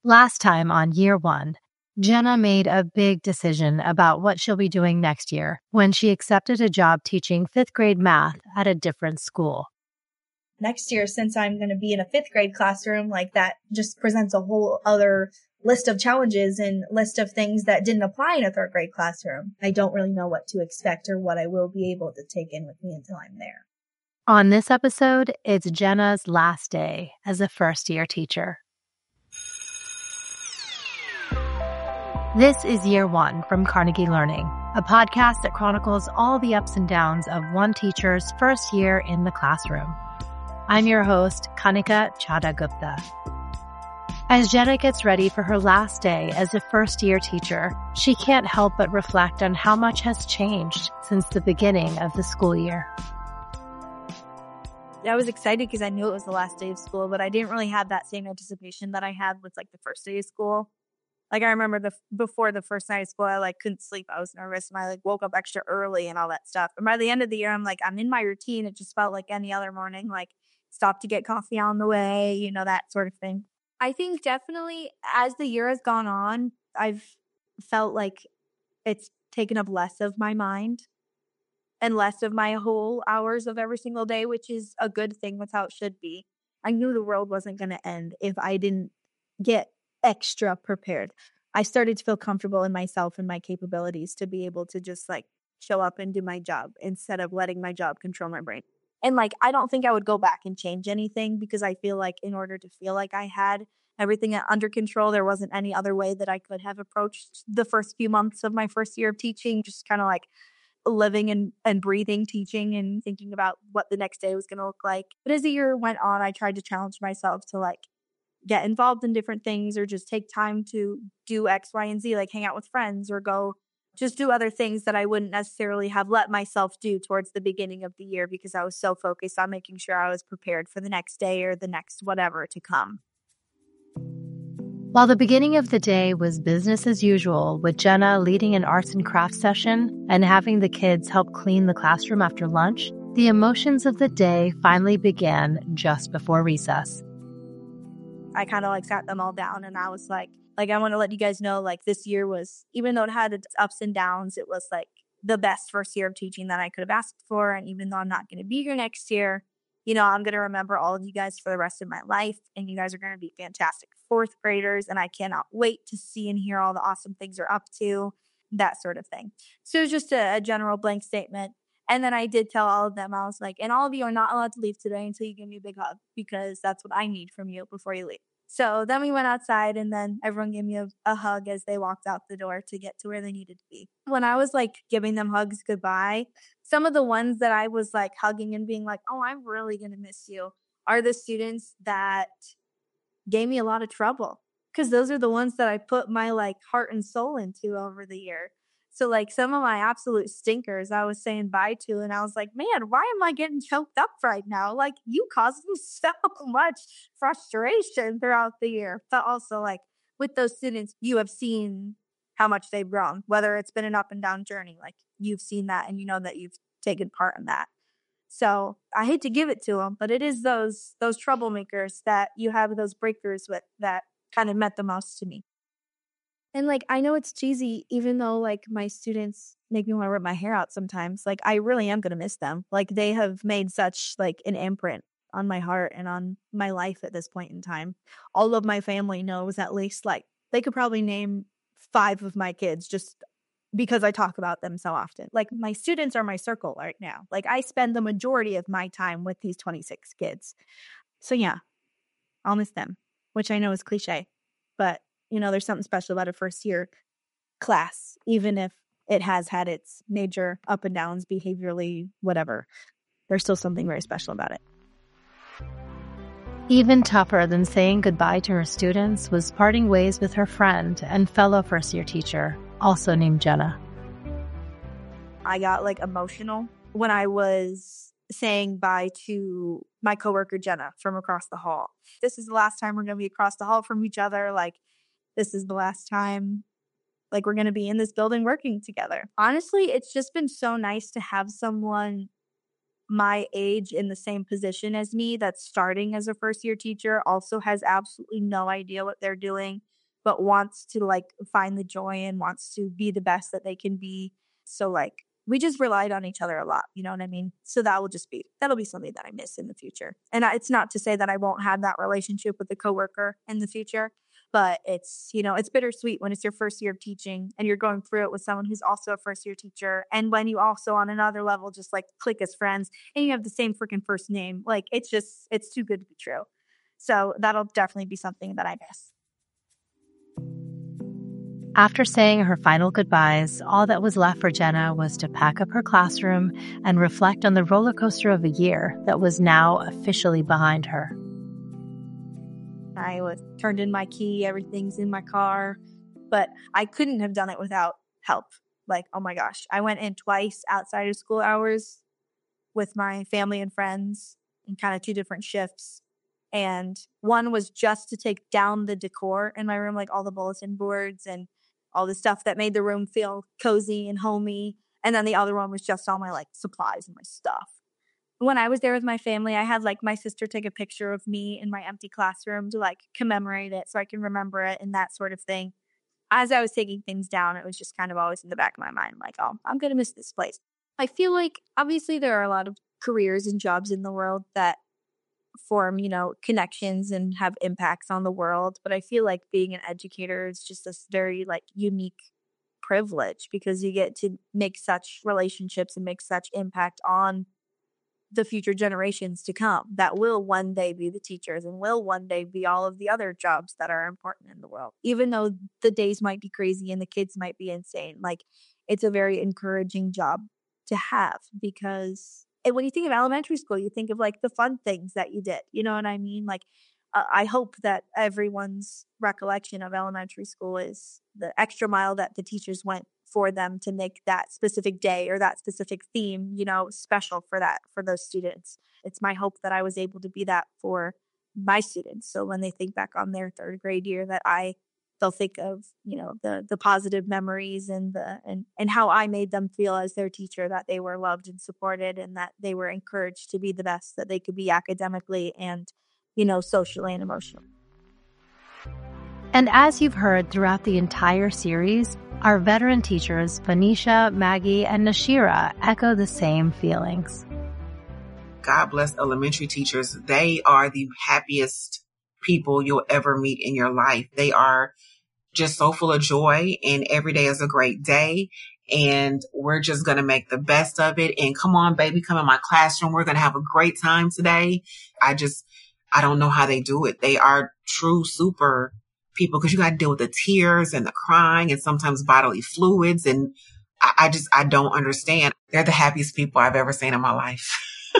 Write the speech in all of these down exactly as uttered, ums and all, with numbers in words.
Last time on year one, Jenna made a big decision about what she'll be doing next year when she accepted a job teaching fifth grade math at a different school. Next year, since I'm going to be in a fifth grade classroom, like that just presents a whole other list of challenges and list of things that didn't apply in a third grade classroom. I don't really know what to expect or what I will be able to take in with me until I'm there. On this episode, it's Jenna's last day as a first-year teacher. This is Year One from Carnegie Learning, a podcast that chronicles all the ups and downs of one teacher's first year in the classroom. I'm your host, Kanika Chadha Gupta. As Jenna gets ready for her last day as a first-year teacher, she can't help but reflect on how much has changed since the beginning of the school year. I was excited because I knew it was the last day of school, but I didn't really have that same anticipation that I had with like the first day of school. Like I remember the before the first night of school, I like couldn't sleep. I was nervous and I like woke up extra early and all that stuff. And by the end of the year, I'm like, I'm in my routine. It just felt like any other morning, like stop to get coffee on the way, you know, that sort of thing. I think definitely as the year has gone on, I've felt like it's taken up less of my mind and less of my whole hours of every single day, which is a good thing. That's how it should be. I knew the world wasn't going to end if I didn't get extra prepared. I started to feel comfortable in myself and my capabilities to be able to just like show up and do my job instead of letting my job control my brain. And like, I don't think I would go back and change anything because I feel like in order to feel like I had everything under control, there wasn't any other way that I could have approached the first few months of my first year of teaching, just kind of like living and, and breathing, teaching and thinking about what the next day was going to look like. But as the year went on, I tried to challenge myself to like get involved in different things or just take time to do X, Y, and Z, like hang out with friends or go just do other things that I wouldn't necessarily have let myself do towards the beginning of the year because I was so focused on making sure I was prepared for the next day or the next whatever to come. While the beginning of the day was business as usual, with Jenna leading an arts and crafts session and having the kids help clean the classroom after lunch, the emotions of the day finally began just before recess. I kind of like sat them all down and I was like, like, I want to let you guys know, like, this year was, even though it had its ups and downs, it was like the best first year of teaching that I could have asked for. And even though I'm not going to be here next year, you know, I'm going to remember all of you guys for the rest of my life. And you guys are going to be fantastic fourth graders. And I cannot wait to see and hear all the awesome things you're up to, that sort of thing. So it was just a, a general blank statement. And then I did tell all of them, I was like, and all of you are not allowed to leave today until you give me a big hug because that's what I need from you before you leave. So then we went outside and then everyone gave me a, a hug as they walked out the door to get to where they needed to be. When I was like giving them hugs goodbye, some of the ones that I was like hugging and being like, oh, I'm really going to miss you are the students that gave me a lot of trouble because those are the ones that I put my like heart and soul into over the year. So like some of my absolute stinkers I was saying bye to and I was like, man, why am I getting choked up right now? Like you caused me so much frustration throughout the year. But also like with those students, you have seen how much they've grown, whether it's been an up and down journey. Like you've seen that and you know that you've taken part in that. So I hate to give it to them, but it is those those troublemakers that you have those breakthroughs with that kind of meant the most to me. And, like, I know it's cheesy, even though, like, my students make me want to rip my hair out sometimes. Like, I really am going to miss them. Like, they have made such, like, an imprint on my heart and on my life at this point in time. All of my family knows at least, like, they could probably name five of my kids just because I talk about them so often. Like, my students are my circle right now. Like, I spend the majority of my time with these twenty-six kids. So, yeah, I'll miss them, which I know is cliche, but you know, there's something special about a first year class, even if it has had its major up and downs behaviorally, whatever. There's still something very special about it. Even tougher than saying goodbye to her students was parting ways with her friend and fellow first year teacher, also named Jenna. I got like emotional when I was saying bye to my coworker Jenna from across the hall. This is the last time we're going to be across the hall from each other. Like, this is the last time, like, we're going to be in this building working together. Honestly, it's just been so nice to have someone my age in the same position as me that's starting as a first year teacher, also has absolutely no idea what they're doing, but wants to like find the joy and wants to be the best that they can be. So like we just relied on each other a lot. You know what I mean? So that will just be, that'll be something that I miss in the future. And I, it's not to say that I won't have that relationship with a coworker in the future, but it's, you know, it's bittersweet when it's your first year of teaching and you're going through it with someone who's also a first year teacher. And when you also on another level, just like click as friends and you have the same freaking first name, like it's just, it's too good to be true. So that'll definitely be something that I miss. After saying her final goodbyes, all that was left for Jenna was to pack up her classroom and reflect on the roller coaster of a year that was now officially behind her. I was turned in my key, everything's in my car, but I couldn't have done it without help. Like, oh my gosh, I went in twice outside of school hours with my family and friends in kind of two different shifts. And one was just to take down the decor in my room, like all the bulletin boards and all the stuff that made the room feel cozy and homey. And then the other one was just all my like supplies and my stuff. When I was there with my family, I had like my sister take a picture of me in my empty classroom to like commemorate it so I can remember it and that sort of thing. As I was taking things down, it was just kind of always in the back of my mind, like, oh, I'm going to miss this place. I feel like obviously there are a lot of careers and jobs in the world that form, you know, connections and have impacts on the world. But I feel like being an educator is just this very like unique privilege because you get to make such relationships and make such impact on the future generations to come that will one day be the teachers and will one day be all of the other jobs that are important in the world. Even though the days might be crazy and the kids might be insane, like it's a very encouraging job to have because and when you think of elementary school, you think of like the fun things that you did. You know what I mean? Like, uh, I hope that everyone's recollection of elementary school is the extra mile that the teachers went for them to make that specific day or that specific theme, you know, special for that, for those students. It's my hope that I was able to be that for my students. So when they think back on their third grade year, that I they'll think of, you know, the the positive memories and the and, and how I made them feel as their teacher, that they were loved and supported and that they were encouraged to be the best that they could be academically and, you know, socially and emotionally. And as you've heard throughout the entire series, our veteran teachers, Phanisha, Maggie, and Nashira, echo the same feelings. God bless elementary teachers. They are the happiest people you'll ever meet in your life. They are just so full of joy and every day is a great day. And we're just going to make the best of it. And come on, baby, come in my classroom. We're going to have a great time today. I just, I don't know how they do it. They are true super people because you got to deal with the tears and the crying and sometimes bodily fluids. And I, I just, I don't understand. They're the happiest people I've ever seen in my life.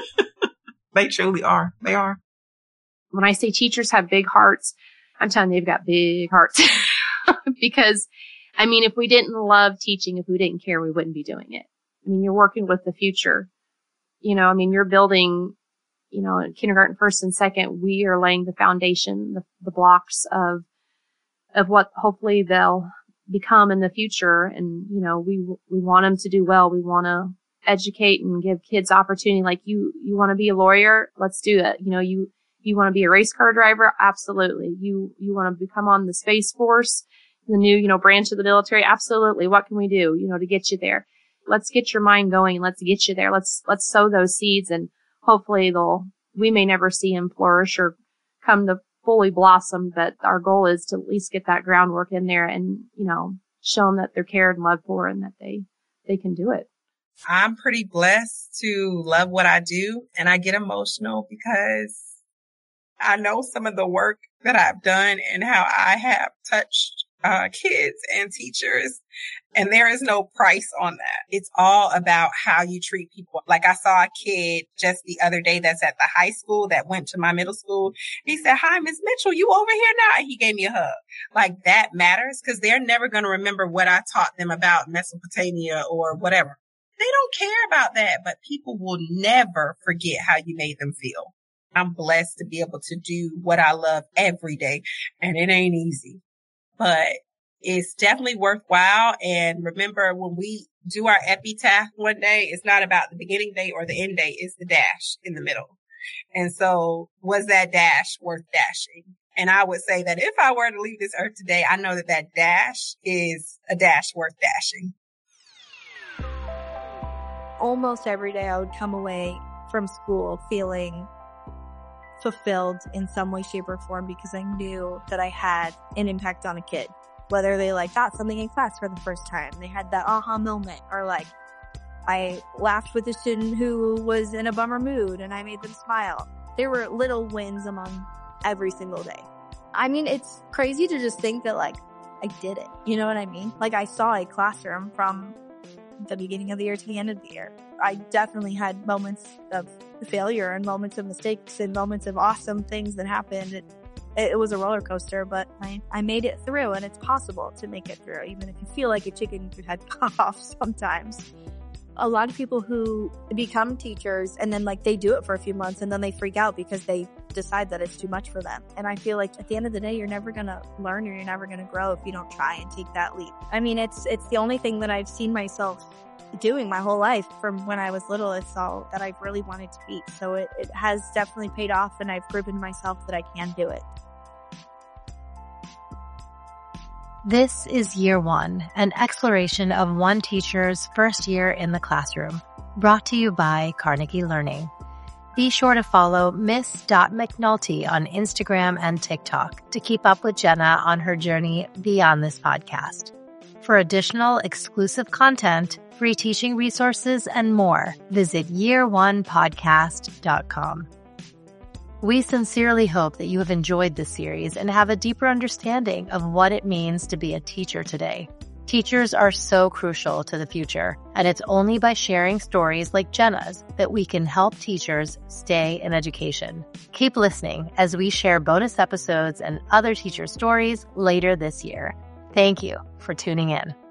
They truly are. They are. When I say teachers have big hearts, I'm telling you, they've got big hearts. Because, I mean, if we didn't love teaching, if we didn't care, we wouldn't be doing it. I mean, you're working with the future. You know, I mean, you're building, you know, in kindergarten, first and second, we are laying the foundation, the, the blocks of, of what hopefully they'll become in the future. And, you know, we, we want them to do well. We want to educate and give kids opportunity. Like you, you want to be a lawyer? Let's do it. You know, you, you want to be a race car driver? Absolutely. You, you want to become on the Space Force, the new, you know, branch of the military? Absolutely. What can we do, you know, to get you there? Let's get your mind going. Let's get you there. Let's, let's sow those seeds and hopefully they'll, we may never see them flourish or come to fully blossom, but our goal is to at least get that groundwork in there and, you know, show them that they're cared and loved for and that they, they can do it. I'm pretty blessed to love what I do, and I get emotional because I know some of the work that I've done and how I have touched uh, kids and teachers, and there is no price on that. It's all about how you treat people. Like I saw a kid just the other day that's at the high school that went to my middle school. He said, "Hi, Miss Mitchell, you over here now?" And he gave me a hug. Like that matters because they're never going to remember what I taught them about Mesopotamia or whatever. They don't care about that, but people will never forget how you made them feel. I'm blessed to be able to do what I love every day, and it ain't easy, but it's definitely worthwhile. And remember, when we do our epitaph one day, it's not about the beginning day or the end day. It's the dash in the middle. And so was that dash worth dashing? And I would say that if I were to leave this earth today, I know that that dash is a dash worth dashing. Almost every day I would come away from school feeling fulfilled in some way, shape, or form because I knew that I had an impact on a kid. Whether they like got something in class for the first time, they had that aha moment, or like I laughed with a student who was in a bummer mood and I made them smile. There were little wins among every single day. I mean, it's crazy to just think that like I did it. You know what I mean? Like I saw a classroom from the beginning of the year to the end of the year. I definitely had moments of failure and moments of mistakes and moments of awesome things that happened. It, it was a roller coaster, but I, I made it through, and it's possible to make it through, even if you feel like a chicken with your head cut off sometimes. A lot of people who become teachers and then like they do it for a few months and then they freak out because they decide that it's too much for them. And I feel like at the end of the day, you're never going to learn or you're never going to grow if you don't try and take that leap. I mean, it's, it's the only thing that I've seen myself doing my whole life from when I was little. It's all that I've really wanted to be. So it, it has definitely paid off, and I've proven myself that I can do it. This is Year One, an exploration of one teacher's first year in the classroom, brought to you by Carnegie Learning. Be sure to follow Miss McNulty on Instagram and TikTok to keep up with Jenna on her journey beyond this podcast. For additional exclusive content, free teaching resources, and more, visit year one podcast dot com. We sincerely hope that you have enjoyed this series and have a deeper understanding of what it means to be a teacher today. Teachers are so crucial to the future, and it's only by sharing stories like Jenna's that we can help teachers stay in education. Keep listening as we share bonus episodes and other teacher stories later this year. Thank you for tuning in.